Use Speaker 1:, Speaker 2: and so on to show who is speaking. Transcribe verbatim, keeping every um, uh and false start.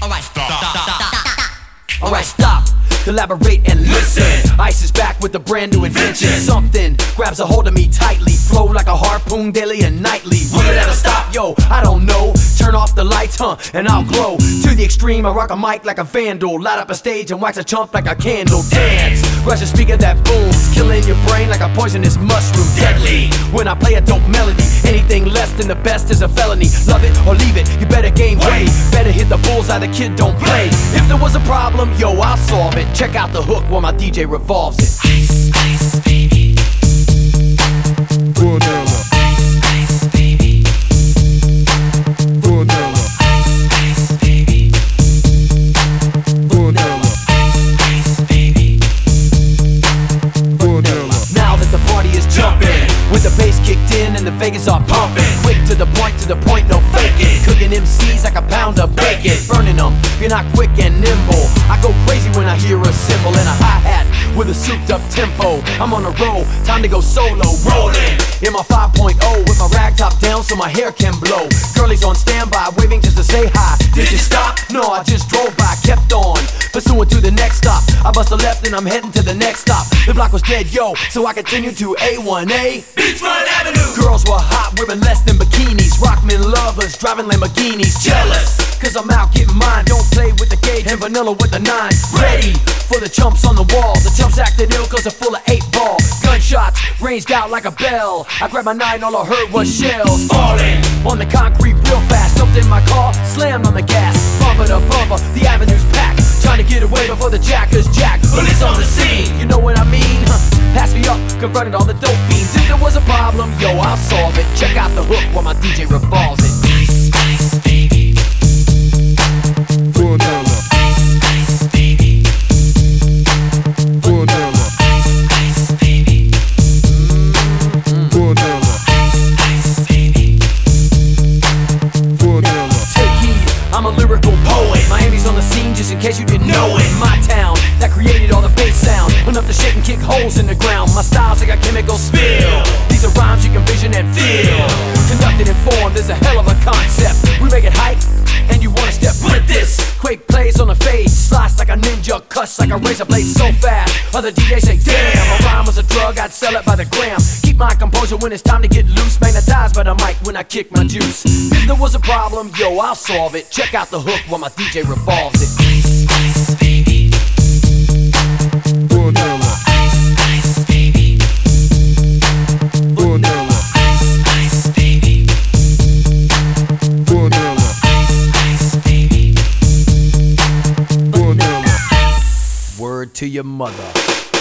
Speaker 1: Alright, stop, stop, stop, stop, stop.
Speaker 2: Alright, stop, collaborate and listen. Ice is back with a brand new invention. Something grabs a hold of me tightly, flow like a harpoon daily and nightly. Will it ever stop? Yo, I don't know. Turn off the lights, huh, and I'll glow. To the extreme, I rock a mic like a vandal. Light up a stage and wax a chump like a candle. Dance, rush a speaker that booms, killing your brain like a poisonous mushroom. Deadly, when I play a dope melody. Anything less than the best is a felony. Love it or leave it, you better gain weight. Better hit the bullseye, the kid don't play. If there was a problem, yo, I'll solve it. Check out the hook while my D J revolves it.
Speaker 1: Ice, ice, baby.
Speaker 3: Vanilla.
Speaker 1: Ice, ice, baby.
Speaker 3: Vanilla.
Speaker 1: Ice, ice, baby.
Speaker 3: Vanilla.
Speaker 1: Ice, ice, baby.
Speaker 3: Vanilla.
Speaker 2: Now that the party is jumping, with the bass kicked in and the Vegas are pumping. Quick to the point, to the point, no faking. Cooking M Cs like a pound of bacon. Burning them, if you're not quick and nimble. I go crazy when I hear a cymbal and a hi-hat with a souped up tempo. I'm on a roll, time to go solo. Rolling in my five point oh with my rag top down so my hair can blow. Girlies on standby, waving just to say hi. Did you stop? No, I just drove by, kept on pursuing to the next stop. I bust a left and I'm heading to the next stop. The block was dead, yo, so I continued to A one A
Speaker 1: Beachfront Avenue.
Speaker 2: Girls were hot, wearing less than bikinis. Rockmen lovers, driving Lamborghinis. Jealous, cause I'm out getting mine. Don't play with the gauge and vanilla with the nine. Ready for the chumps on the wall. The chumps acting ill cause they're full of eight ball. Gunshots ranged out like a bell. I grabbed my nine, all I heard was shells falling on the concrete real fast. Jumped in my car, slammed on the gas. Bumper to bumper, the avenue's packed. Trying to get away before the jackers jack. Police on the scene, you know what I mean? Huh. Pass me up, confronted all the dope fiends. If there was a problem, yo, I'll solve it. Check out the hook while my D J revolves it.
Speaker 1: Ice, ice, baby.
Speaker 3: Vanilla.
Speaker 1: Ice, ice, baby.
Speaker 3: Vanilla.
Speaker 1: Ice, ice, baby.
Speaker 3: Vanilla.
Speaker 1: Ice, ice, baby.
Speaker 3: Vanilla.
Speaker 2: Take heed, I'm a lyrical poet. Miami's on the scene just in case you didn't know it. My town that created all the bass sound, enough to shake and kick holes in the ground. My style's like a chemical spill. These are rhymes you can vision and feel. Conducted in form, there's a hell of a concept. We make it hype, and you wanna step with this. Quake plays on the fade, slice like a ninja, cuss like a razor blade so fast. Other D Js say, damn, a rhyme was a drug, I'd sell it by the gram. Keep my composure when it's time to get loose. Magnetized by the mic when I kick my juice. If there was a problem, yo, I'll solve it. Check out the hook while my D J revolves it.
Speaker 1: Ice, ice, baby.
Speaker 3: Vanilla.
Speaker 1: Ice, ice, baby.
Speaker 3: Vanilla.
Speaker 1: Ice, ice, baby.
Speaker 3: Vanilla.
Speaker 1: Ice, ice, baby.
Speaker 3: Vanilla.
Speaker 2: Word to your mother.